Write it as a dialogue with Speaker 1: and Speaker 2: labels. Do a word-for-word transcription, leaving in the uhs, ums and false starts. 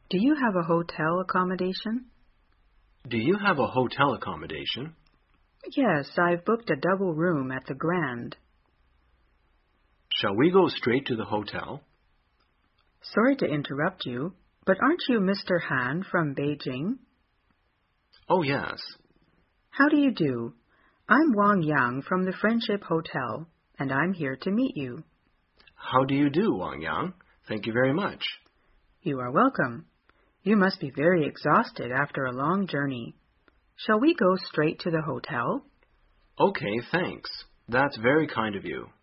Speaker 1: Do you have a hotel accommodation?
Speaker 2: Do you have a hotel accommodation?
Speaker 1: Yes, I've booked a double room at the Grand.
Speaker 2: Shall we go straight to the hotel?
Speaker 1: Sorry to interrupt you, but aren't you Mister Han from Beijing?
Speaker 2: Oh, yes.
Speaker 1: How do you do? I'm Wang Yang from the Friendship Hotel, and I'm here to meet you.
Speaker 2: How do you do, Wang Yang? Thank you very much.
Speaker 1: You are welcome. You must be very exhausted after a long journey. Shall we go straight to the hotel?
Speaker 2: Okay, thanks. That's very kind of you.